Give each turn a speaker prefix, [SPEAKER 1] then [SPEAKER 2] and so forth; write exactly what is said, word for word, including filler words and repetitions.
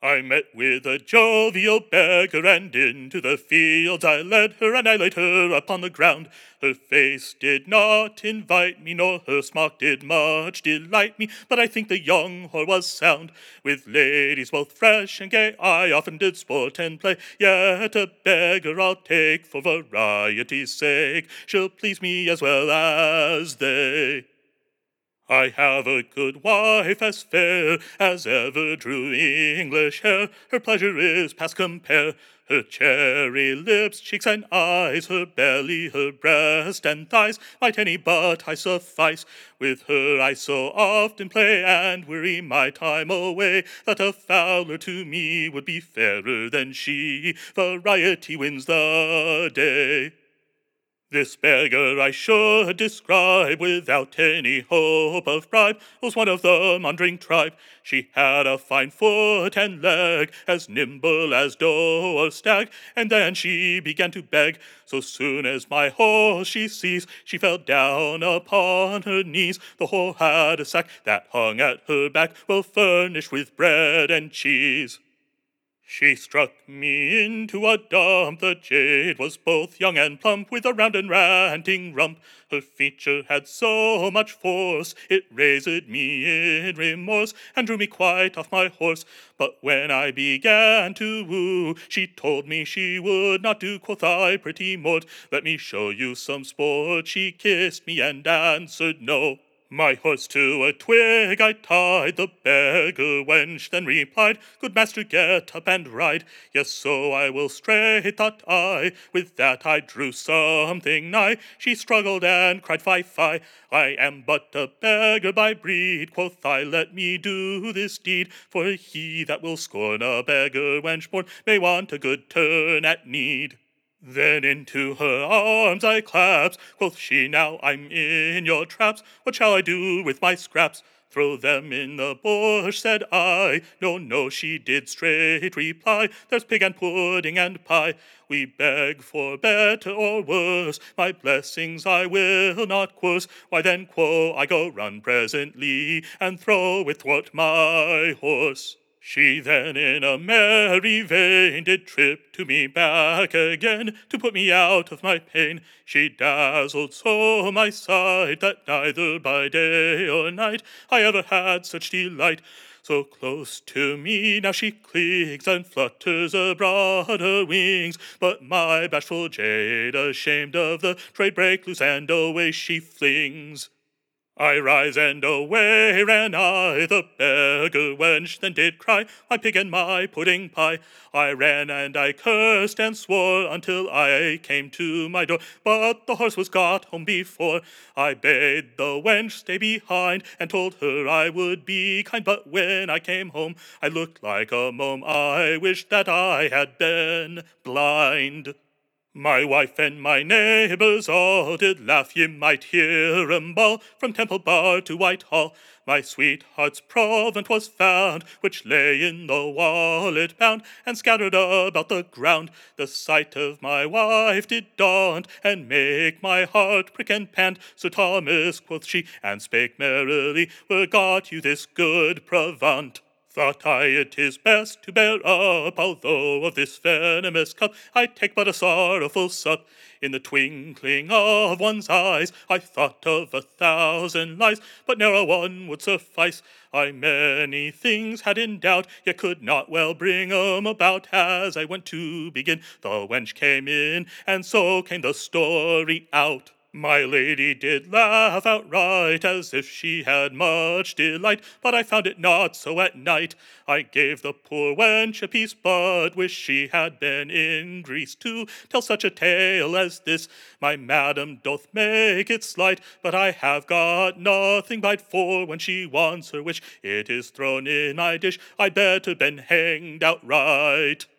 [SPEAKER 1] I met with a jovial beggar, and into the fields I led her, and I laid her upon the ground. Her face did not invite me, nor her smock did much delight me, but I think the young whore was sound. With ladies both fresh and gay, I often did sport and play, yet a beggar I'll take for variety's sake. She'll please me as well as they. I have a good wife as fair as ever drew English hair. Her pleasure is past compare. Her cherry lips, cheeks, and eyes, her belly, her breast, and thighs, might any but I suffice. With her I so often play, and weary my time away, that a fowler to me would be fairer than she. Variety wins the day. This beggar I should describe without any hope of bribe was one of the maundering tribe. She had a fine foot and leg, as nimble as doe or stag, and then she began to beg. So soon as my horse she seized, she fell down upon her knees. The whore had a sack that hung at her back, well furnished with bread and cheese. She struck me into a dump. The jade was both young and plump, with a round and ranting rump. Her feature had so much force, it raised me in remorse, and drew me quite off my horse. But when I began to woo, she told me she would not do. Quoth I, pretty mort, let me show you some sport. She kissed me and answered no. My horse to a twig I tied, the beggar wench then replied, Good master, get up and ride. Yes, so I will straight, thought I. With that I drew something nigh. She struggled and cried, Fie, fie, I am but a beggar by breed. Quoth I, let me do this deed, for he that will scorn a beggar wench born may want a good turn at need. Then into her arms I claps. Quoth she, now I'm in your traps. What shall I do with my scraps? Throw them in the bush, said I. No, no, she did straight reply. There's pig and pudding and pie. We beg for better or worse. My blessings I will not curse. Why then, quo, I go run presently, and throw with what my horse. She then in a merry vein did trip to me back again, to put me out of my pain. She dazzled so my sight, that neither by day or night I ever had such delight. So close to me now she clings, and flutters abroad her wings. But my bashful jade, ashamed of the trade, break loose, and away she flings. I rise and away ran I, the beggar wench then did cry, My pig and my pudding pie. I ran and I cursed and swore, until I came to my door. But the horse was got home before. I bade the wench stay behind, and told her I would be kind. But when I came home, I looked like a mome. I wished that I had been blind. My wife and my neighbours all did laugh, ye might hear 'em bawl, from Temple Bar to Whitehall. My sweetheart's provant was found, which lay in the wallet bound, and scattered about the ground. The sight of my wife did daunt, and make my heart prick and pant. Sir Thomas, quoth she, and spake merrily, Where got you this good provant? Thought I it is best to bear up, although of this venomous cup I take but a sorrowful sup. In the twinkling of one's eyes I thought of a thousand lies, but ne'er a one would suffice. I many things had in doubt, yet could not well bring 'em about. As I went to begin, the wench came in, and so came the story out. My lady did laugh outright, as if she had much delight, but I found it not so at night. I gave the poor wench a piece, but wished she had been in Greece to tell such a tale as this. My madam doth make it slight, but I have got nothing by't, for when she wants her wish, it is thrown in my dish. I'd better been hanged outright.